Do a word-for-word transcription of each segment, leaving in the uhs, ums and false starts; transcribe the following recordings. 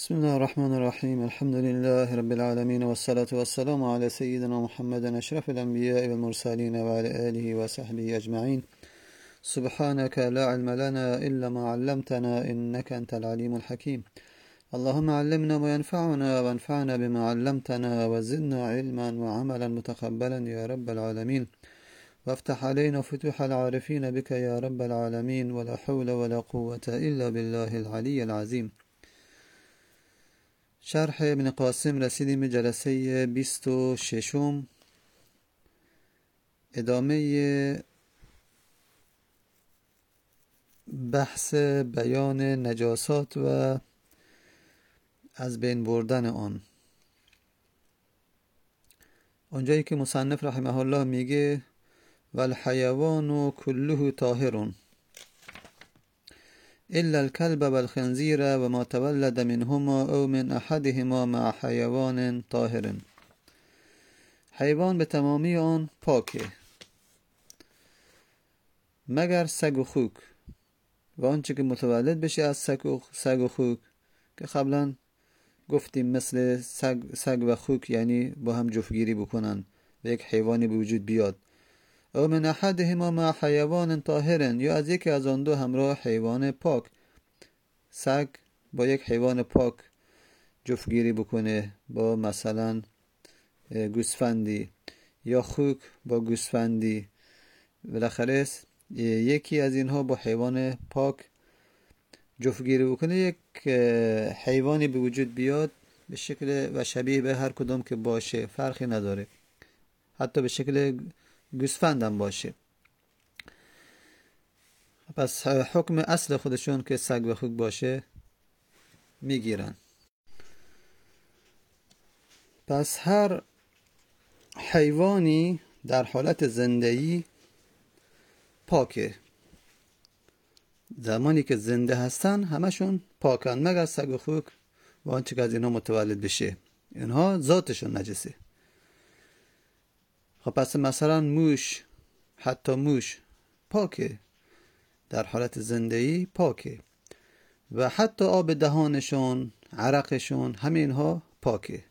بسم الله الرحمن الرحيم. الحمد لله رب العالمين، والصلاة والسلام على سيدنا محمد أشرف الأنبياء والمرسلين وعلى آله وصحبه أجمعين. سبحانك لا علم لنا إلا ما علمتنا إنك أنت العليم الحكيم. اللهم علمنا ما ينفعنا وانفعنا بما علمتنا وزدنا علما وعملا متقبلا يا رب العالمين، وافتح علينا فتوح العارفين بك يا رب العالمين، ولا حول ولا قوة إلا بالله العلي العظيم. شرح ابن قاسم رسیدیم جلسه بیست و ششم، ادامه بحث بیان نجاسات و از بین بردن آن. اونجایی که مصنف رحمه الله میگه والحیوان كله طاهر إلا الكلب والخنزير وما تولد منهما أو من أحدهما مع حيوان طاهر. حیوان به تمامی آن پاکه مگر سگ و خوک و آنچه که متولد بشه از سگ و خوک که قبلا گفتیم مثل سگ, سگ و خوک یعنی با هم جفتگیری بکنن و یک حیوانی به وجود بیاد. او من احدهما مع حیوان طاهر، یا از یکی از آن دو همراه حیوان پاک. سگ با یک حیوان پاک جفتگیری بکنه با مثلا گوسفندی، یا خوک با گوسفندی، بالاخره یکی از اینها با حیوان پاک جفتگیری بکنه، یک حیوانی به وجود بیاد به شکل و شبیه به هر کدام که باشه، فرقی نداره، حتی به شکل گوسفندم باشه. پس حکم اصل خودشون که سگ و خوک باشه میگیرن. پس هر حیوانی در حالت زندگی پاکه، زمانی که زنده هستن همشون پاکن مگر سگ و خوک و آنچه که از اینها متولد بشه، اینها ذاتشون نجسه. خب پس مثلا موش، حتی موش پاکه، در حالت زندگی پاکه، و حتی آب دهانشون، عرقشون، همه اینها پاکه.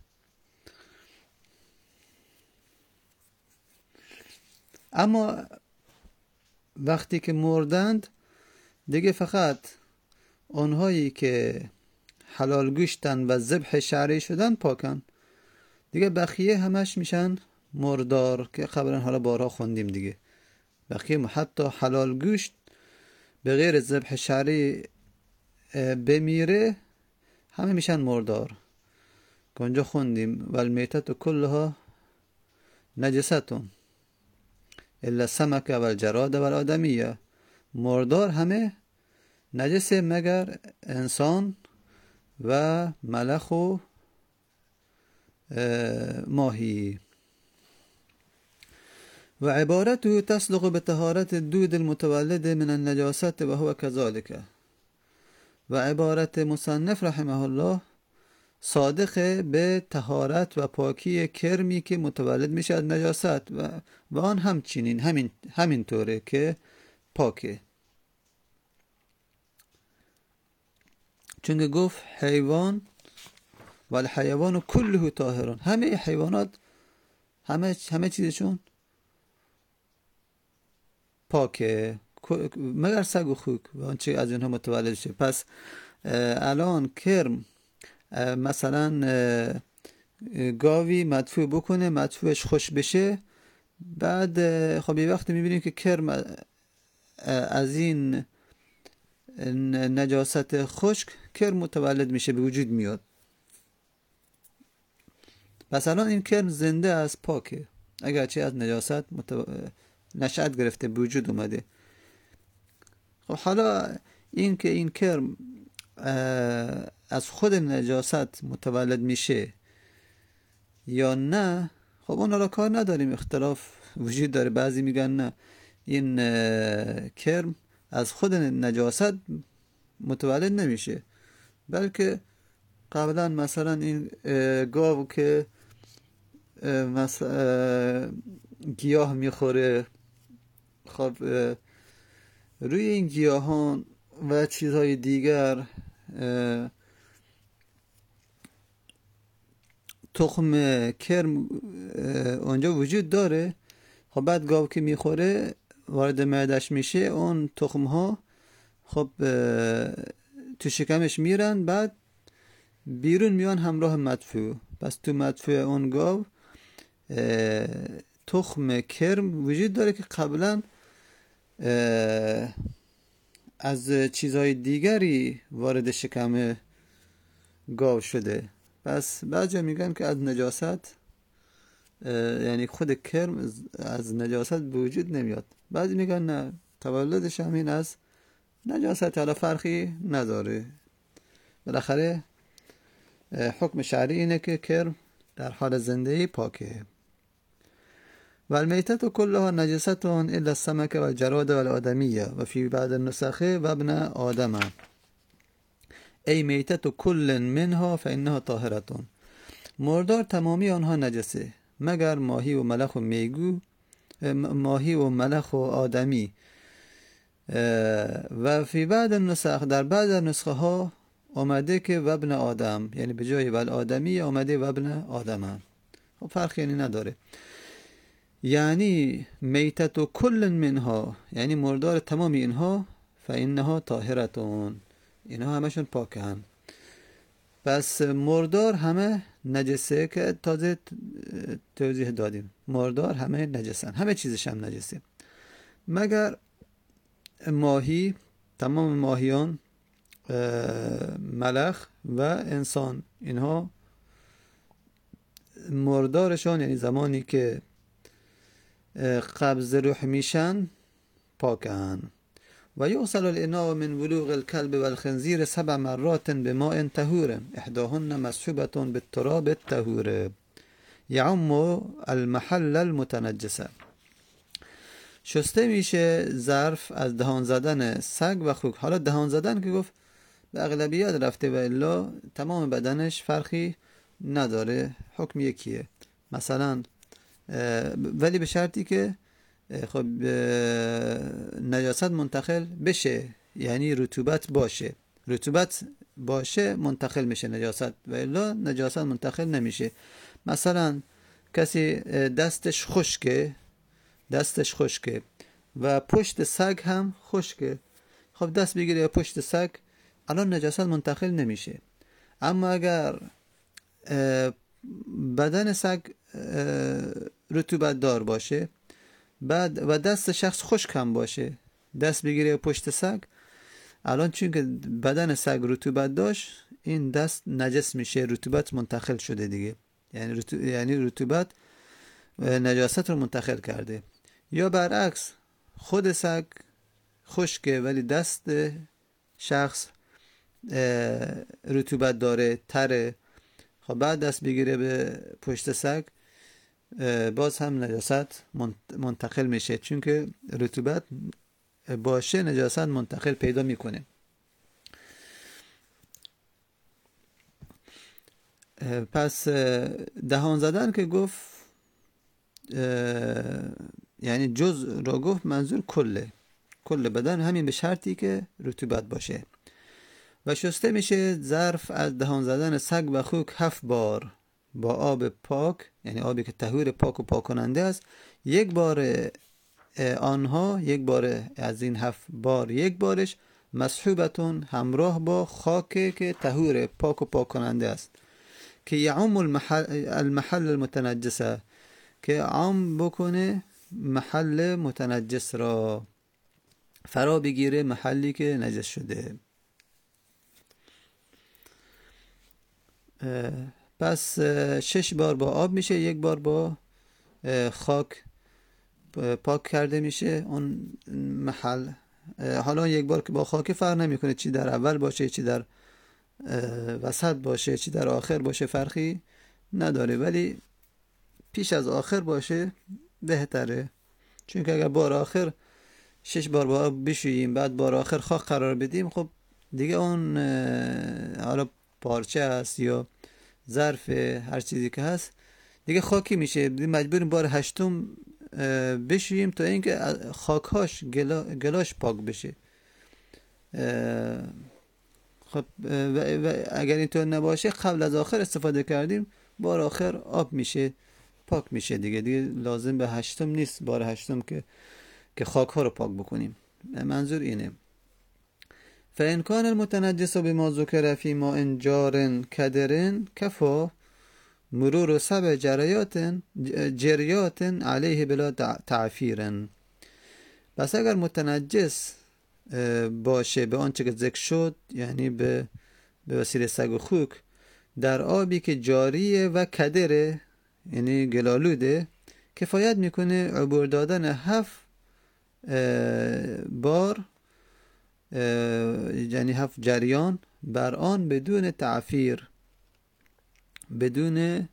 اما وقتی که مردند دیگه فقط اونهایی که حلال گوشتن و ذبح شرعی شدن پاکن، دیگه بقیه همش میشن مردار که قبلا حالا بارها خوندیم دیگه. بقیه حتی حلال گوشت به غیر ذبح شرعی بمیره همه میشن مردار که اونجا خوندیم والمیتت کلها نجستون الا السمک والجراد والآدمیه. مردار همه نجسه مگر انسان و ملخ و ماهی. و عبارته تصدق بطهارت دود المتولد من النجاسات و هو كذلك. و عبارت مصنف رحمه الله صادق به طهارت و پاکی کرمی که متولد میشه از نجاست و, و آن همچنین همین همین طوره که پاکه، چون گفت حیوان و الحیوان كله طاهر، همه حیوانات همه همه چیزشون پاکه مگر سگ و خوک و آنچه از اینها متولد شه. پس الان کرم مثلا گاوی مدفوع بکنه، مدفوعش خوش بشه، بعد خب یه وقت میبینیم که کرم از این نجاست خشک کرم متولد میشه، به وجود میاد. پس الان این کرم زنده از پاکه، اگرچه از نجاست متو... نشأت گرفته، به وجود اومده. خب حالا این که این کرم از خود نجاست متولد میشه یا نه، خب اون را کار نداریم، اختلاف وجود داره. بعضی میگن نه، این کرم از خود نجاست متولد نمیشه، بلکه قبلا مثلا این گاو که مثلا گیاه میخوره، خب روی این گیاهان و چیزهای دیگر تخم کرم اونجا وجود داره. خب بعد گاو که میخوره وارد معدش میشه، اون تخم ها خب تو شکمش میرن، بعد بیرون میان همراه مدفوع. پس تو مدفوع اون گاو تخم کرم وجود داره که قبلا از چیزهای دیگری وارد شکم گاو شده. پس بعضی میگن که از نجاست، یعنی خود کرم از نجاست به وجود نمیاد. بعضی میگن نه، تولدش همین از نجاست، حالا فرقی نداره. بالاخره حکم شرعی اینه که کرم در حال زندگی پاکه. و المیتة كلها نجسة الا السمك والجراد والآدمية وفي بعض النسخ وابن آدم ای میتة کل منها فإنها طاهرة. مردار تمامی آنها نجسه مگر ماهی و ملخ و میگو، ماهی و ملخ و آدمی. و فی بعض النسخ، در بعض نسخه ها آمده که وابن آدم، یعنی به جای ول آدمی آمده وابن آدم. خب فرق یعنی نداره. یعنی میتت کل منها، یعنی مردار تمامی اینها، فإنها طاهرتون، اینها همشون پاکن. پس مردار همه نجسه که تازه توضیح دادیم. مردار همه نجسن، همه چیزش هم نجسه مگر ماهی، تمام ماهیان، ملخ و انسان، اینها مردارشان یعنی زمانی که قبض روح میشن پاکن. و یغسل الاناء من ولوغ الكلب والخنزیر سبع مرات بماء طهور احداهن مسحوبة بالتراب الطهور یعم المحل المتنجسه. شسته میشه ظرف از دهان زدن سگ و خوک. حالا دهان زدن که گفت به اغلبیت رفته و الا تمام بدنش فرقی نداره، حکم یکیه. مثلا ولی به شرطی که خب نجاست منتقل بشه، یعنی رطوبت باشه. رطوبت باشه منتقل میشه نجاست، و الا نجاست منتقل نمیشه. مثلا کسی دستش خشکه، دستش خشکه و پشت سگ هم خشکه، خب دست بگیره پشت سگ، الان نجاست منتقل نمیشه. اما اگر بدن سگ رطوبت دار باشه بعد و دست شخص خشک هم باشه، دست بگیره پشت سگ، الان چون که بدن سگ رطوبت داشت این دست نجس میشه، رطوبت منتقل شده دیگه، یعنی رطوبت, یعنی رطوبت نجاست رو منتقل کرده. یا برعکس خود سگ خشکه ولی دست شخص رطوبت داره، تره، خب بعد دست بگیره به پشت سگ باز هم نجاست منتقل میشه، چون که رطوبت باشه نجاست منتقل پیدا میکنه. پس دهان زدن که گفت یعنی جز را گفت منظور کله، کل بدن، همین به شرطی که رطوبت باشه. و شسته میشه ظرف از دهان زدن سگ و خوک هفت بار با آب پاک، یعنی آبی که طهور پاک و پاک کننده است. یک بار آنها، یک بار از این هفت بار، یک بارش مسحوبتون همراه با خاک که طهور پاک و پاک کننده است، که یعم المحل, المحل المتنجسه، که عام بکنه محل متنجس را، فرا بگیره محلی که نجس شده. پس شش بار با آب میشه، یک بار با خاک پاک کرده میشه اون محل. حالا یک بار که با خاک فرق نمیکنه چی در اول باشه، چی در وسط باشه، چی در آخر باشه، فرقی نداره، ولی پیش از آخر باشه بهتره، چون که اگر بار آخر شش بار با آب بشوییم بعد بار آخر خاک قرار بدیم، خب دیگه اون حالا پارچه است یا ظرف هر چیزی که هست دیگه خاکی میشه، مجبوریم بار هشتم بشوییم تا اینکه خاکهاش گلا، گلاش پاک بشه. خب و اگر اینطور نباشه قبل از آخر استفاده کردیم بار آخر آب میشه، پاک میشه دیگه. دیگه لازم به هشتم نیست، بار هشتم که که خاک ها رو پاک بکنیم. منظور اینه. فإن كان المتنجس بما ذكر في ماء جار كدر كفى مرور سبع جریات جریات علیه بلا تعفیر. پس اگر متنجس باشه به آنچه که ذکر شد، یعنی به به وسیله سگ و خوک، در آبی که جاریه و کدره یعنی گلالوده، کفایت میکنه عبور دادن هفت بار یعنی هفت جریان بر آن بدون تعفیر، بدون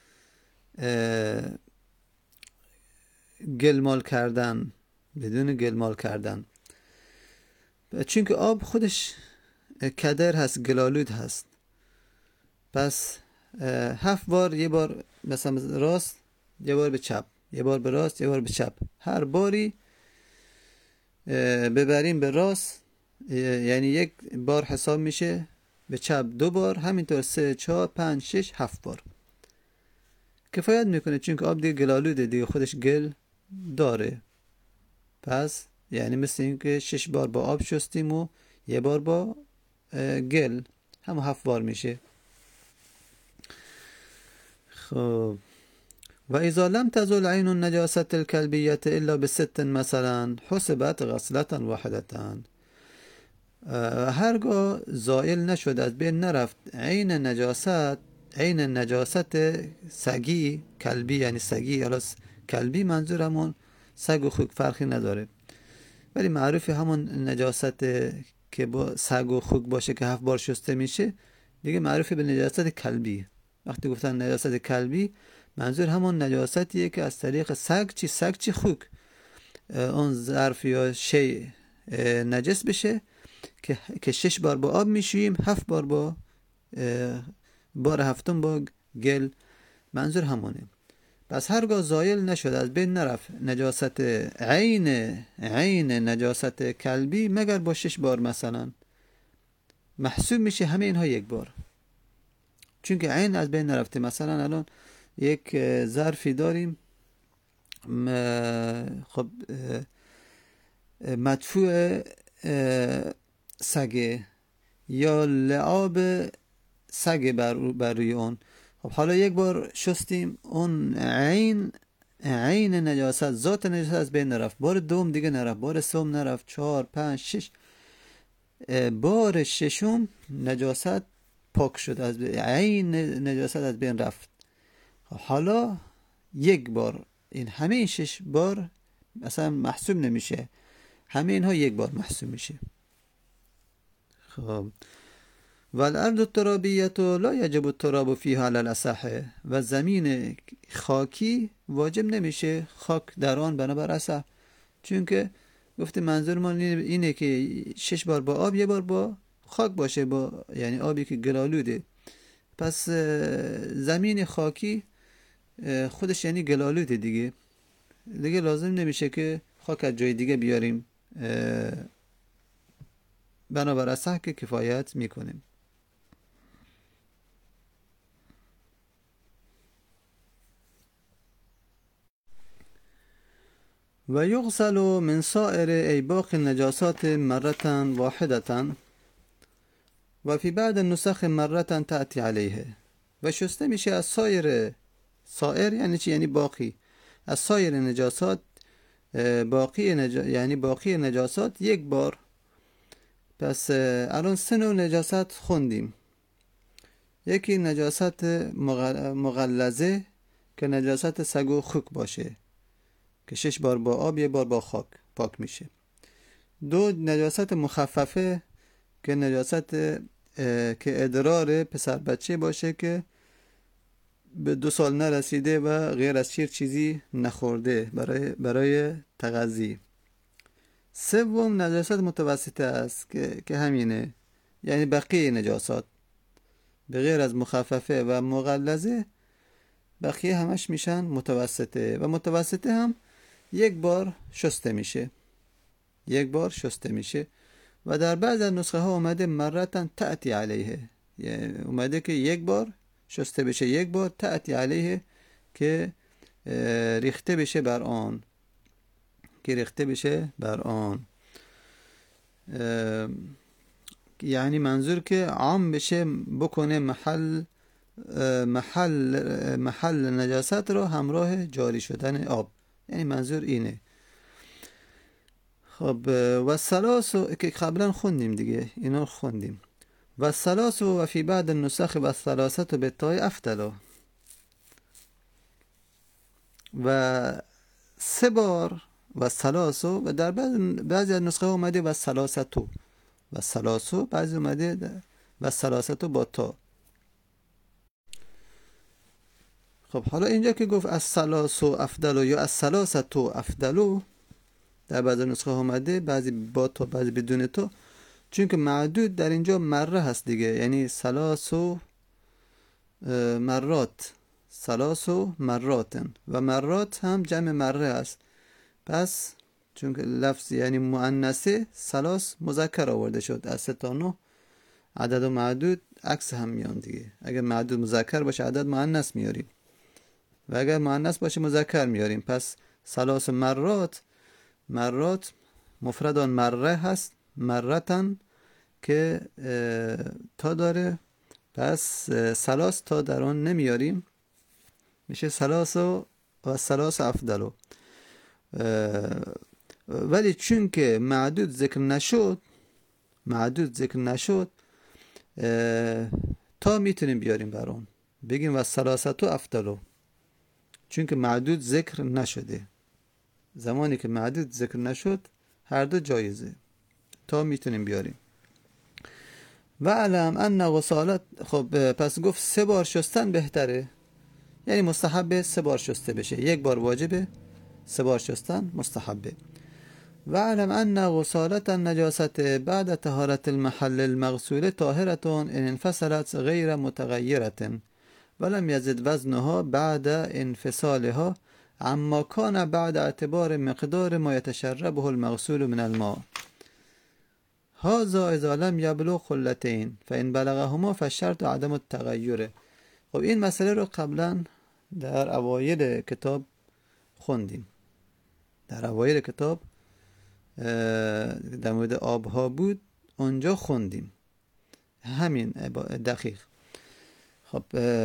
گلمال کردن، بدون گلمال کردن. چون که آب خودش کدر هست، گلالود هست. پس هفت بار، یه بار مثلا راست، یه بار به چپ، یه بار به راست، یه بار به چپ، هر باری ببریم به راست یعنی یک بار حساب میشه، به چپ دو بار، همینطور سه چهار پنج شش هفت بار کفایت میکنه. چون که آب دیگه گلالوده دیگه، خودش گل داره. پس یعنی مثل این که شش بار با آب شستیم و یه بار با گل، همه هفت بار میشه. خب و اذا لم تزل عین النجاسة الكلبیة الا بست مثلا حسبت غسلة واحدة. هرگاه زائل نشد، از بین نرفت عین نجاست، عین نجاست سگی کلبی، یعنی سگی یا کلبی، منظور همون سگ و خوک فرقی نداره، ولی معروف همون نجاست که با سگ و خوک باشه که هفت بار شسته میشه دیگه معروف به نجاست کلبی. وقتی گفتن نجاست کلبی منظور همون نجاستیه که از طریق سگ چی سگ چی خوک اون ظرف یا شی نجس بشه که که شش بار با آب میشوییم، هفت بار با بار هفتم با گل، منظور همونه. پس هرگاه زایل نشد، از بین نرفت نجاست عین عین نجاست کلبی مگر با شش بار مثلا، محسوب میشه همه اینها یک بار. چون که عین از بین نرفته. مثلا الان یک ظرفی داریم خب مدفوع سگه یا لعاب سگه بر, بر روی اون، خب حالا یک بار شستیم، اون عین عین نجاست، ذات نجاست از بین نرفت، بار دوم دیگه نرفت، بار سوم نرفت، چهار پنج شش، بار ششم نجاست پاک شد، از عین نجاست از بین رفت. حالا یک بار، این همه این شش بار اصلا محسوب نمیشه، همه اینها یک بار محسوب میشه. خب والارض الترابیه لا یجب التراب فیها علی الاصح. و زمین خاکی واجب نمیشه خاک در آن بنابر اصح، چون که گفته منظور ما اینه که شش بار با آب یه بار با خاک باشه، با یعنی آبی که گلالوده. پس زمین خاکی خودش یعنی گلالوده دیگه، دیگه لازم نمیشه که خاک از جای دیگه بیاریم، بنابر اصح که کفایت میکنیم. و یغسل من سائر ای باقی النجاسات مرة واحدة و فی بعد النسخ مرة تأتی علیه. و شسته میشه از سایر، سائر یعنی چی؟ یعنی باقی، از سایر نجاسات، باقی نج... یعنی باقی نجاسات یک بار. پس الان سه نوع نجاست خوندیم. یکی نجاست مغلظه که نجاست سگ و خوک باشه که شش بار با آب یه بار با خاک پاک میشه. دو نجاست مخففه که نجاست که ادرار پسر بچه باشه که به دو سال نرسیده و غیر از شیر چیزی نخورده برای برای تغذیه. سوم نجاست متوسطه است که که همینه، یعنی بقیه نجاسات به غیر از مخففه و مغلظه بقیه همش میشن متوسطه، و متوسطه هم یک بار شسته میشه، یک بار شسته میشه. و در بعض از نسخه ها اومده مرتن تأتی علیه، یعنی اومده که یک بار شسته بشه یک بار، تأتی علیه که ریخته بشه بر آن، که ریخته بشه بر آن. یعنی منظور که عام بشه، بکنه محل محل محل نجاست رو همراه جاری شدن آب، یعنی منظور اینه. خب و سلاسو که قبلا خوندیم دیگه، اینو خوندیم. و سلاسو و فی بعد النسخ و سلاست به تای افتلا، و سه بار و سلاسو، و در بعضی از نسخه اومده و سلاستو، و سلاسو بعضی اومده و سلاستو با تا. خب حالا اینجا که گفت از سلاسو افدلو یا از سلاستو افدلو، در بعضی نسخه اومده بعضی با تا بعضی بدون تا، چون که معدود در اینجا مره هست دیگه، یعنی سلاسو مرات، سلاسو مراتن، و مرات هم جمع مره است. پس چون که لفظ یعنی مؤنثه، سلاس مذکر آورده شد. از سه تا نه عدد و معدود عکس هم میان دیگه. اگر معدود مذکر باشه عدد مؤنث میاریم، و اگر مؤنث باشه مذکر میاریم. پس سلاس مرات، مرات مفرد آن مره هست، مرتن که تا داره، پس سلاس تا در آن نمیاریم، میشه سلاسو و سلاس افدلو. ولی چون که معدود ذکر نشد، معدود ذکر نشد، تا میتونیم بیاریم بر اون، بگیم و سلاستو افدلو، چون که معدود ذکر نشده. زمانی که معدود ذکر نشد هر دو جایزه، تا میتونیم بیاریم. و علم ان غسالت، خب پس گفت سه بار شستن بهتره، یعنی مستحبه سه بار شسته بشه، یک بار واجبه، سه بار شستن مستحبه. و علم ان غسالت النجاست بعد طهارت المحل المغسول طاهرة ان انفصلت غیر متغیرة ولم یزد وزنها بعد انفصالها اما کان بعد اعتبار مقدار ما یتشربه المغسول من الماء. هذا اذا لم یبلغ خلتین فان بلغهما فالشرط عدم التغیر. خب این مسئله رو قبلا در اوایل کتاب خوندیم، در اوایل کتاب در مورد آبها بود، اونجا خوندیم همین دقیق. خب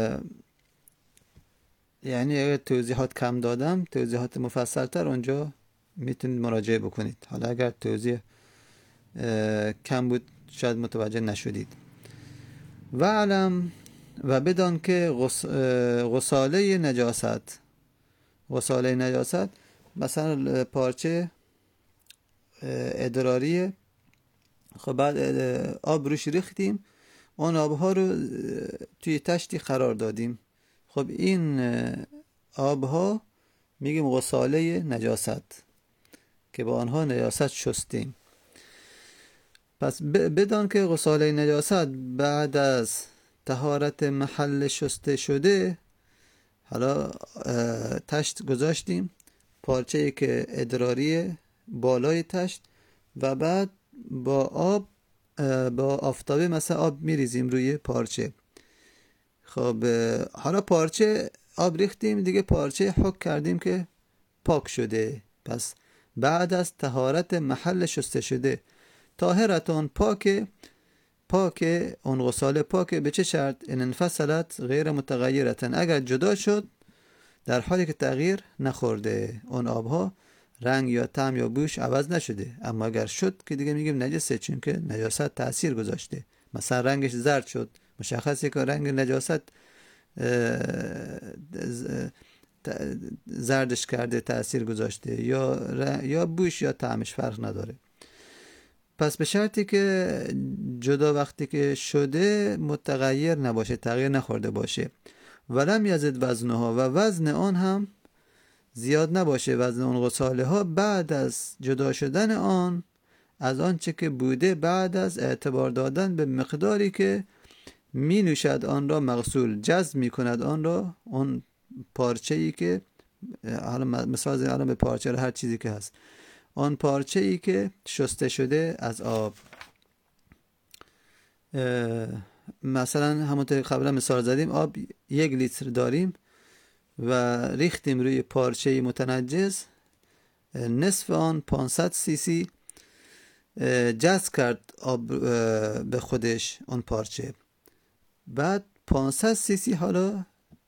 یعنی اگر توضیحات کم دادم، توضیحات مفصل تر اونجا میتونید مراجعه بکنید. حالا اگر توضیح کم بود شاید متوجه نشدید. و علم و بدان که غس... غساله نجاست، غساله نجاست مثلا پارچه ادراریه، خب بعد آب روش ریختیم، اون آبها رو توی تشتی قرار دادیم، خب این آبها میگیم غساله نجاست که با آنها نجاست شستیم. پس بدان که غساله نجاست بعد از طهارت محل شسته شده، حالا تشت گذاشتیم، پارچه‌ای که ادراریه بالای تشت، و بعد با آب با آفتابه مثلا آب میریزیم روی پارچه. خب حالا پارچه آب ریختیم دیگه، پارچه حک کردیم که پاک شده. پس بعد از طهارت محل شسته شده، طاهرتون پاک، پاک اون غساله پاک به چه شرط؟ ان انفصلت غیر متغیرتن، اگر جدا شد در حالی که تغییر نخورده، اون آبها رنگ یا طعم یا بوش عوض نشده. اما اگر شد که دیگه میگیم نجسه، چون که نجاست تأثیر گذاشته، مثلا رنگش زرد شد، مشخصه که رنگ نجاست زردش کرده، تأثیر گذاشته، یا یا بوش یا طعمش فرق نداره. پس به شرطی که جدا وقتی که شده متغیر نباشه، تغییر نخورده باشه. ولم یزد وزنها، و وزن آن هم زیاد نباشه، وزن اون غساله ها بعد از جدا شدن آن از آن چه که بوده، بعد از اعتبار دادن به مقداری که می نوشد آن را مغسول، جذب می کند آن را، اون پارچه ای که حالا مثال زدیم الان به پارچه هر چیزی که هست، آن پارچه ای که شسته شده از آب. مثلا همونطور قبلا مثال زدیم آب یک لیتر داریم و ریختیم روی پارچه متنجس، نصف آن پانصد سی سی جذب کرد آب به خودش اون پارچه، بعد پانصد سی سی حالا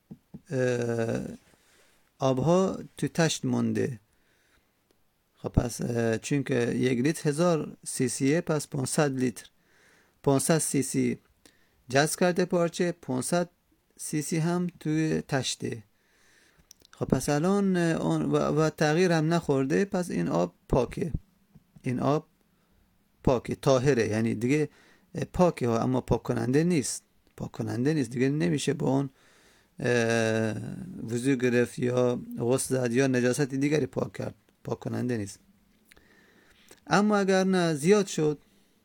آبها تو تشت مونده. خب پس چون که یک لیتر هزار سی سیه، پس پانصد لیتر پانصد سی سی جذب کرده پارچه، پانصد سی سی هم توی تشته. خب پس الان و, و تغییر هم نخورده، پس این آب پاکه، این آب پاکه، طاهره، یعنی دیگه پاکه ها، اما پاک کننده نیست، پاک کننده نیست دیگه، نمیشه با اون وضو گرفت یا غسل زد یا نجاست دیگری پاک کرد، پاک کننده نیست. اما اگر نه زیاد شد،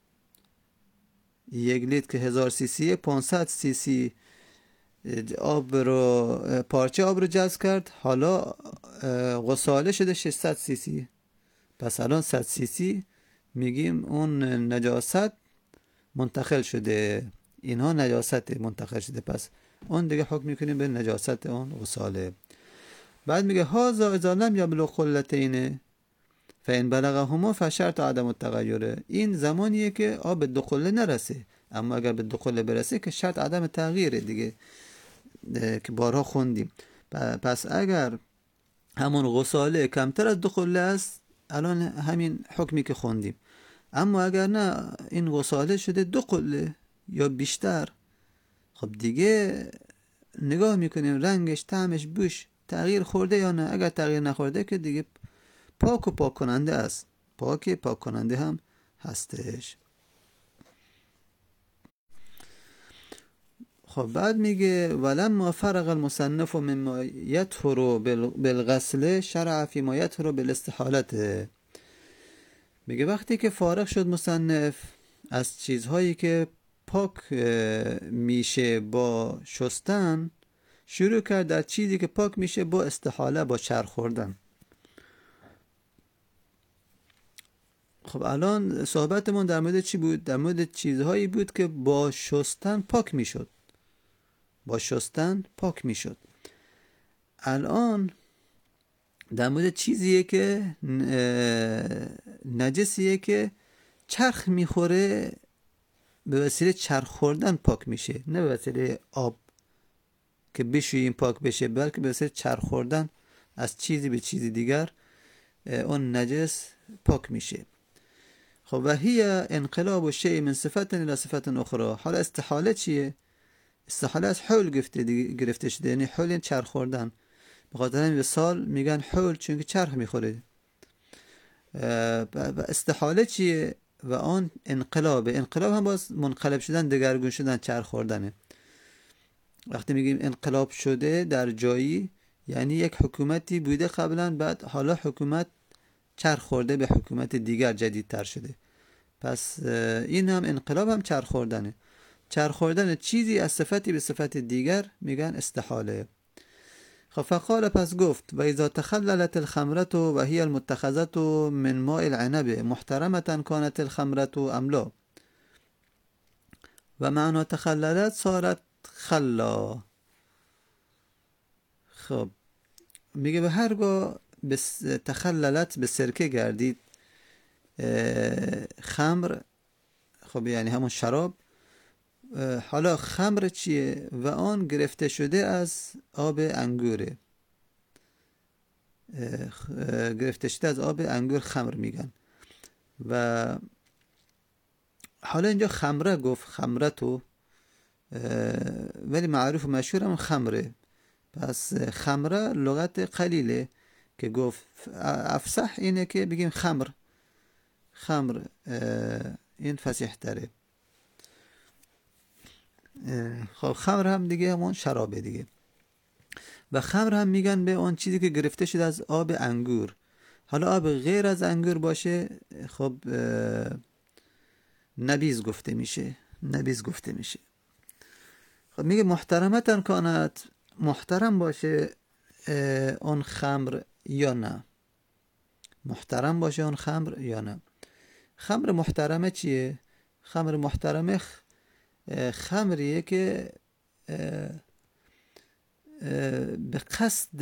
یک لیتر که هزار سی سی، پانصد سی سی آب رو پارچه آب رو جذب کرد، حالا غساله شده ششصد سی سی، پس الان صد سی سی میگیم اون نجاست منتقل شده، اینها نجاست منتقل شده، پس اون دیگه حکم میکنیم به نجاست اون غساله. بعد میگه هازا اذا لم یبلغ قلتین فإن بلغهما فشرط عدم التغیر، این زمانیه که آب به دو قله نرسه، اما اگر به دو قله برسه که شرط عدم تغییره دیگه که بارها خوندیم. پس اگر همون غساله کمتر از دو قله است، الان همین حکمی که خوندیم، اما اگر نه این غساله شده دو قله یا بیشتر، خب دیگه نگاه میکنیم رنگش، طعمش، بوش تغییر خورده یا نه. اگر تغییر نخورده که دیگه پاک و پاک کننده است، پاک پاک کننده هم هستش. خب بعد میگه ولما فرغ المصنف مما یطهر بالغسل شرع فیما یطهر بالاستحالة. میگه وقتی که فارغ شد مصنف از چیزهایی که پاک میشه با شستن، شروع کرد در چیزی که پاک میشه با استحاله، با چرخ خوردن. خب الان صحبتمون در مورد چی بود؟ در مورد چیزهایی بود که با شستن پاک میشد، با شستن پاک میشد. الان در مورد چیزیه که نجسیه که چرخ میخوره، به وسیله چرخ خوردن پاک میشه، نه به وسیله آب که بشوییم پاک بشه، بلکه به وسیله چرخ خوردن از چیزی به چیزی دیگر اون نجس پاک میشه. خب و هی انقلاب شیء من صفت الی صفت اخرى. حالا استحاله چیه؟ استحاله از حول گرفته گرفته شده، یعنی حول این چرخ خوردن. به خاطر همین به سال میگن حول، چون که چرخ میخوره. و استحاله چیه؟ و آن انقلاب، انقلاب هم باز منقلب شدن، دگرگون شدن، چرخ خوردنه. وقتی میگیم انقلاب شده در جایی، یعنی یک حکومتی بوده قبلا، بعد حالا حکومت چرخ خورده به حکومت دیگر جدیدتر شده، پس این هم انقلاب هم چرخ خوردنه. چرخ خوردن چیزی از صفتی به صفت دیگر میگن استحاله. خب فقال، پس گفت و اذا تخللت الخمرة و هي المتخذة من ماء العنب محترمة كانت الخمرة ام لا. و معنی تخللت صارت خلا. خب میگه به هرگاه تخللت به سرکه گردید خمر، خب یعنی همون شراب. حالا خمر چیه؟ و آن گرفته شده از آب انگوره، گرفته شده از آب انگور خمر میگن. و حالا اینجا خمره گفت، خمرتو، ولی معروف و مشهور هم خمره، پس خمره لغت قلیله که گفت افصح اینه که بگیم خمر، خمر این فصیح تره. خب خمر هم دیگه همون شرابه دیگه. و خمر هم میگن به اون چیزی که گرفته شده از آب انگور. حالا آب غیر از انگور باشه، خب نبیذ گفته میشه، نبیذ گفته میشه. خب میگه محترمتن کانت، محترم باشه اون خمر یا نه، محترم باشه اون خمر یا نه. خمر محترمه چیه؟ خمر محترمه خمریه که به قصد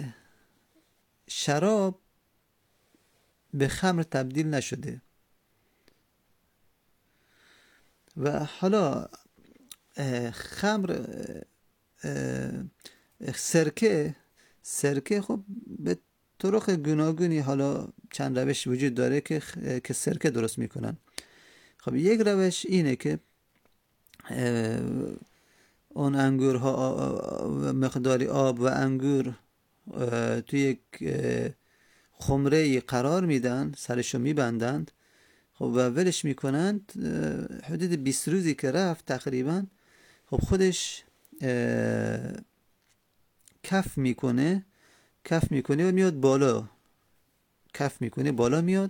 شراب به خمر تبدیل نشده. و حالا خمر سرکه سرکه خب به طرق گوناگونی حالا چند روش وجود داره که که سرکه درست میکنن. خب یک روش اینه که اون انگورها مقداری آب و انگور توی یک خمره قرار میدن، سرشو میبندند، خب و ولش میکنند. حدود بیست روزی که رفت تقریبا خب خودش کف میکنه کف میکنه و میاد بالا، کف میکنه بالا میاد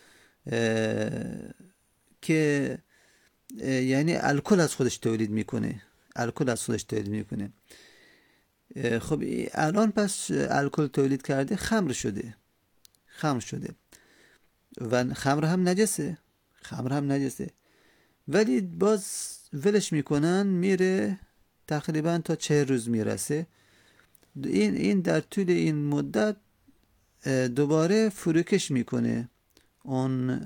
که یعنی الکل از خودش تولید میکنه الکل از خودش تولید میکنه. خب الان پس الکل تولید کرده، خمر شده خمر شده و خمر هم نجسه خمر هم نجسه ولی باز ولش میکنن، میره تقریبا تا چهل روز میرسه. این این در طول این مدت دوباره فروکش میکنه، اون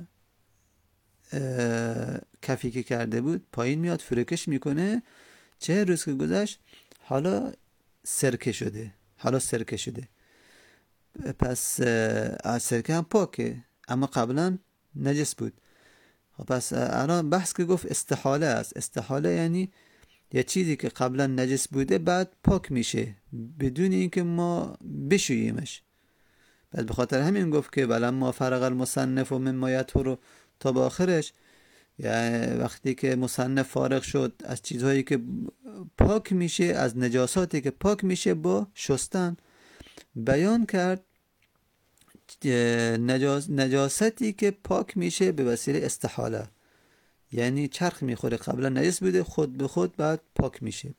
کفی که کرده بود پایین میاد فروکش میکنه. چهل روز که گذشت حالا سرکه شده حالا سرکه شده پس سرکه هم پاکه اما قبلا نجس بود. پس الان بحث که گفت استحاله است. استحاله یعنی یه چیزی که قبلا نجس بوده بعد پاک میشه بدون اینکه ما بشوییمش. بعد به خاطر همین گفت که بلما فرغ المصنف و مما یطهر تا به آخرش، یعنی وقتی که مصنف فارغ شد از چیزهایی که پاک میشه، از نجاساتی که پاک میشه با شستن، بیان کرد نجاس نجاستی که پاک میشه به وسیله استحاله، یعنی چرخ میخوره قبلا نجس بوده خود به خود بعد پاک میشه.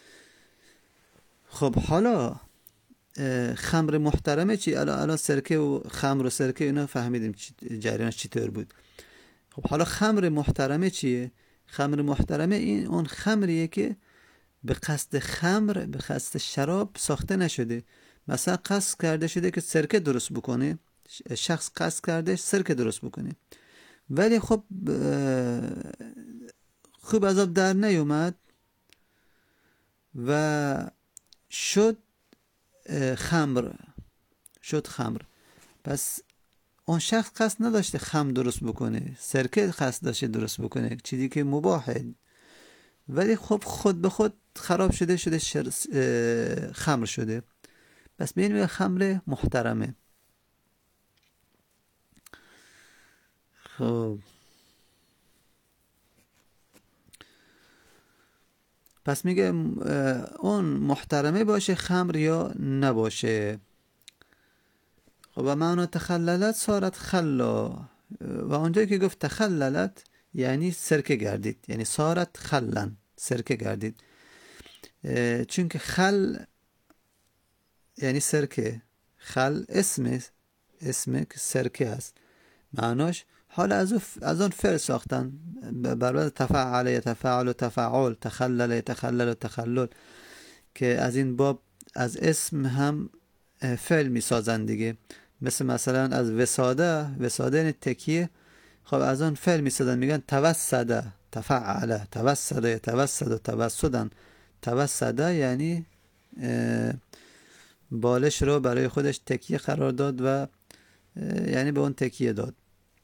خب حالا خمر محترمه چی؟ الان الان سرکه و خمر و سرکه اینا فهمیدیم جریانش چطور بود. خب حالا خمر محترمه چیه؟ خمر محترمه این اون خمریه که به قصد خمر، به قصد شراب ساخته نشده. مثلا قصد کرده شده که سرکه درست بکنه، شخص قصد کرده سرکه درست بکنه ولی خب خوب از آب در نیومد و شد خمر شد خمر. پس اون شخص قصد نداشته خمر درست بکنه، سرکه قصد داشته درست بکنه، چیزی که مباحه، ولی خب خود به خود خراب شده شده خمر شده. پس به این خمر محترمه. خب پس میگه اون محترمه باشه خمر یا نباشه. خب و معنا تخللت صارت خلا، و اونجایی که گفت تخللت یعنی سرکه گردید، یعنی صارت خلن، سرکه گردید. چون که خل یعنی سرکه، خل اسم اسم که سرکه هست معناش. حالا از از اون فعل ساختن برابر تفعل یتفعل و تفعل، تخلل یتخلل و تخلل، که از این باب از اسم هم فعل می سازن دیگه. مثل مثلا از وساده، وساده یعنی تکیه، خب از اون فعل می سازن میگن توسده، تفعل، توسده یتوسد و توسدن. توسده یعنی بالش رو برای خودش تکیه قرار داد و یعنی به اون تکیه داد.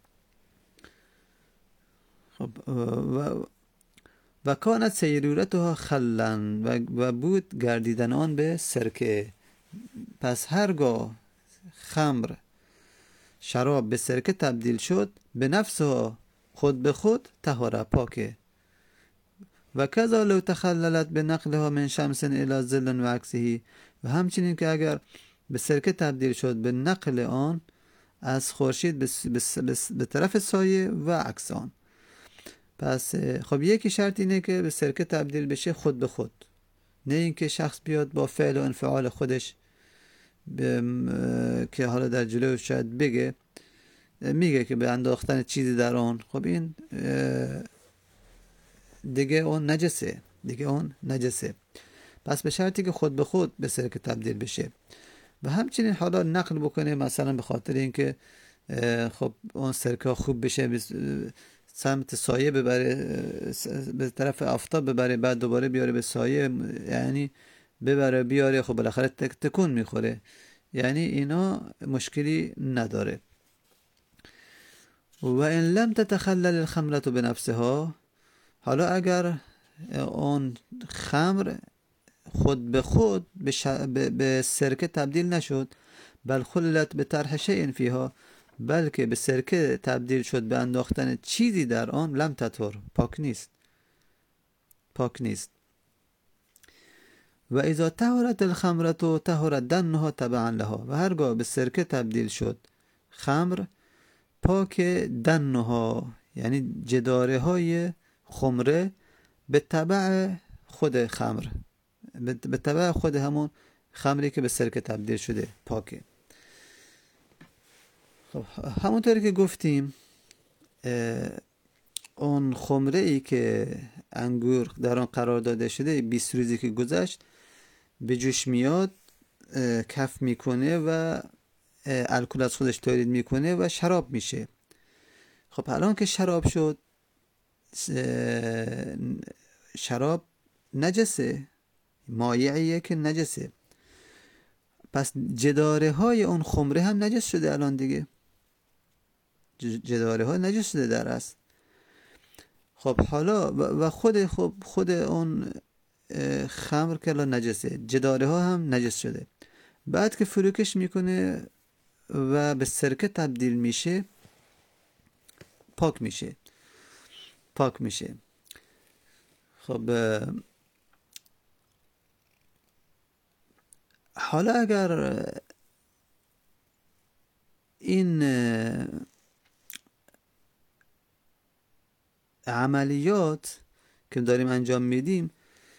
خب و و کانت سیرورتها خلن، و بود گردیدن آن به سرکه. پس هرگاه خمر شراب به سرکه تبدیل شد، به نفسها خود به خود طهاره پاکه. و کذا لو تخللت به نقلها من شمس الی ظل و عکسه، و همچنین که اگر به سرکه تبدیل شد به نقل آن از خورشید به طرف سایه و عکس آن. پس خب یکی شرط اینه که به سرکه تبدیل بشه خود به خود، نه اینکه شخص بیاد با فعل و انفعال خودش که حالا در جلو شاید بگه میگه که به انداختن چیزی در آن. خب این دیگه اون نجسه دیگه اون نجسه پس به شرطی که خود به خود به سرکه تبدیل بشه. و همچنین حالا نقل بکنه مثلا به خاطر اینکه خب اون سرکه خوب بشه سمت سایه ببره به طرف آفتاب ببره بعد دوباره بیاره به سایه یعنی ببره بیاره خب بالاخره تک تکون میخوره یعنی اینا مشکلی نداره. و ان لم تتخلل الخمرة بنفسها حالا اگر اون خمر خود به خود به, ش... به... به سرکه تبدیل نشد بل خللت به طرح شیء فیها بلکه به سرکه تبدیل شد به انداختن چیزی در آن لم تطهر پاک نیست پاک نیست. و اذا طهرت الخمرة طهر دنها تبعا لها و هرگاه به سرکه تبدیل شد خمر پاک دنها یعنی جداره های خمره به تبع خود خمر به تبع خود همون خمری که به سرکه تبدیل شده پاکه. خب همونطوری که گفتیم اون خمره ای که انگور در آن قرار داده شده بیست روزی که گذشت به جوش میاد کف میکنه و الکل از خودش تولید میکنه و شراب میشه. خب الان که شراب شد شراب نجسه مایعیه که نجسه پس جداره های اون خمره هم نجس شده الان دیگه جداره ها نجس شده در اصل. خب حالا و خود خب خود اون خمر که الان نجسه جداره ها هم نجس شده بعد که فروکش میکنه و به سرکه تبدیل میشه پاک میشه پاک میشه. خب حالا اگر این عملیات که داریم انجام میدیم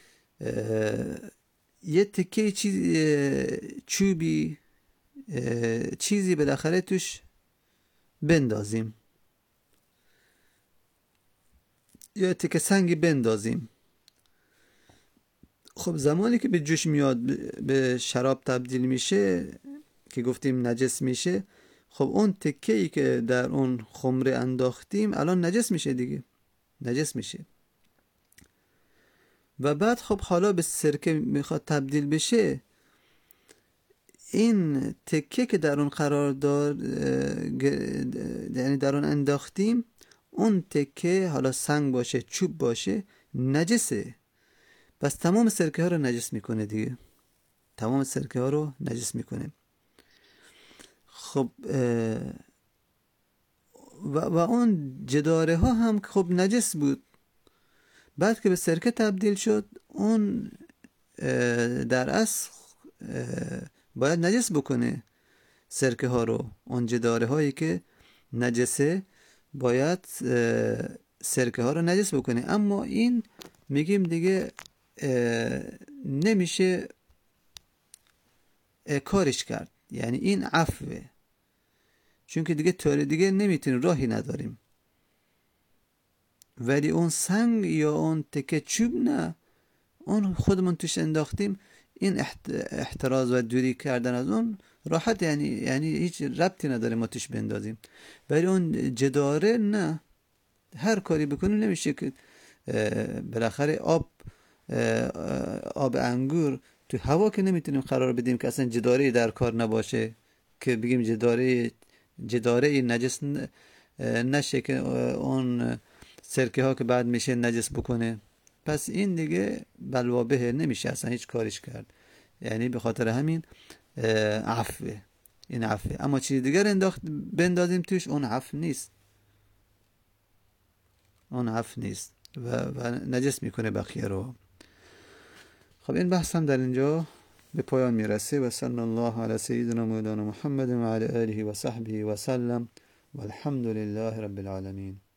یه تکه چیز چوبی چیزی بالاخره توش بندازیم یا تکه سنگی بندازیم خب زمانی که به جوش میاد به شراب تبدیل میشه که گفتیم نجس میشه خب اون تکه‌ای که در اون خمره انداختیم الان نجس میشه دیگه نجس میشه و بعد خب حالا به سرکه میخواد تبدیل بشه این تکه که در اون قرار دار یعنی در اون انداختیم اون تکه حالا سنگ باشه چوب باشه نجسه پس تمام سرکه ها رو نجس میکنه دیگه تمام سرکه ها رو نجس میکنه. خب و, و اون جداره ها هم خب نجس بود بعد که به سرکه تبدیل شد اون در اصل باید نجس بکنه سرکه ها رو اون جداره هایی که نجسه باید سرکه ها رو نجس بکنه اما این میگیم دیگه نمیشه کارش کرد یعنی این عفوه چون که دیگه طور دیگه نمیتونیم راهی نداریم ولی اون سنگ یا اون تکه چوب نه اون خودمون توش انداختیم این احتراز و دوری کردن از اون راحت یعنی یعنی هیچ ربطی نداره ما توش بندازیم ولی اون جداره نه هر کاری بکنیم نمیشه که بالاخره آب آب انگور تو هوا که نمیتونیم قرار بدیم که اصلا جداره در کار نباشه که بگیم جداره جداره نجس نشه که اون سرکه ها که بعد میشه نجس بکنه پس این دیگه بلوابه نمیشه اصلا هیچ کارش کرد یعنی به خاطر همین عفوه این عفوه اما چیز دیگر انداخت بندازیم توش اون عفو نیست اون عفو نیست و, و نجس میکنه بقیه رو. خب این بحث هم در اینجا به پایان میرسه و صلی الله علی سیدنا مولانا محمد و علی آله و صحبه و سلم و الحمد لله رب العالمین.